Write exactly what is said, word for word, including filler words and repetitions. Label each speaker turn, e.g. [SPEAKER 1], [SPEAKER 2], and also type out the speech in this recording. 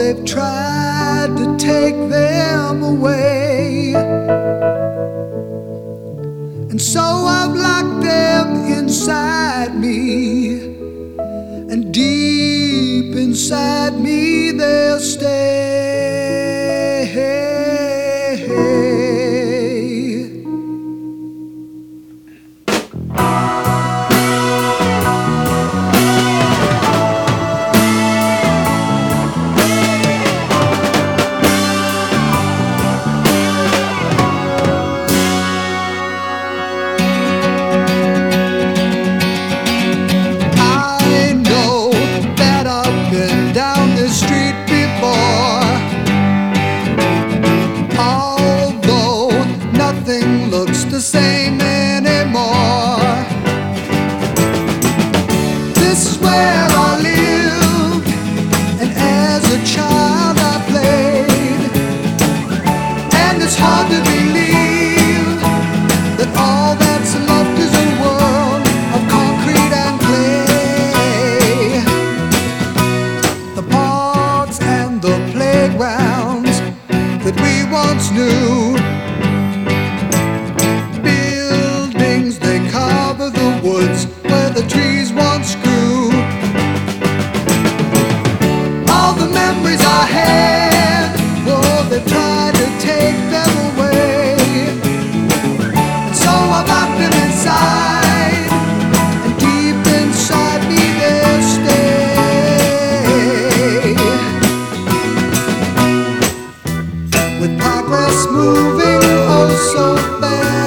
[SPEAKER 1] they've tried to take them away, and so I've locked them inside me, and deep inside me they'll stay. The same anymore. This is where I lived, and as a child I played, and it's hard to believe that all that's left is a world of concrete and clay. The parks and the playgrounds that we once knew, where the trees once grew. All the memories I had, oh, they tried to take them away, and so I locked them inside, and deep inside me they'll stay. With progress moving oh so fast,